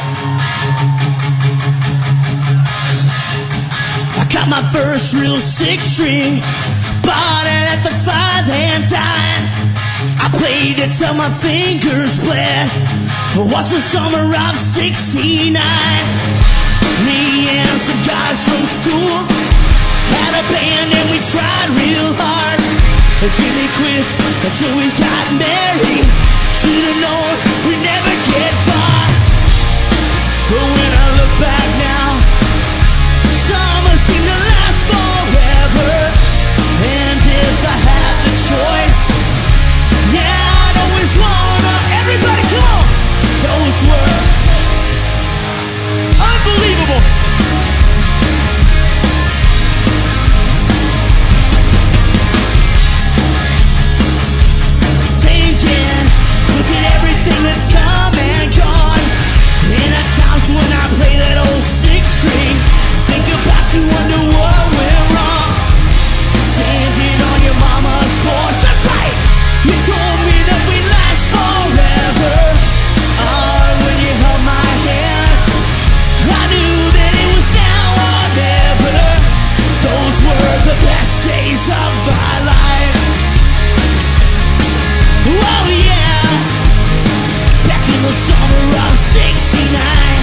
I got my first real six-string, bought it at the Five and Dime. I played it till my fingers bled. It was the summer of '69. Me and some guys from school had a band and we tried real hard until we quit, until we got married. Should've known we'd never get far. But when I look back now, summer seemed to last forever. And if I had the choice, yeah, I'd always wanna. Everybody come on! Those were unbelievable. Changing, look at everything that's come and gone. And at times when I play that old six-string, think about you, wonder what went wrong. Standing on your mama's porch, that's right. You told me that we'd last forever. When you held my hand, I knew that it was now or never. Those were the best days of my life. Oh yeah, back in the summer of '69.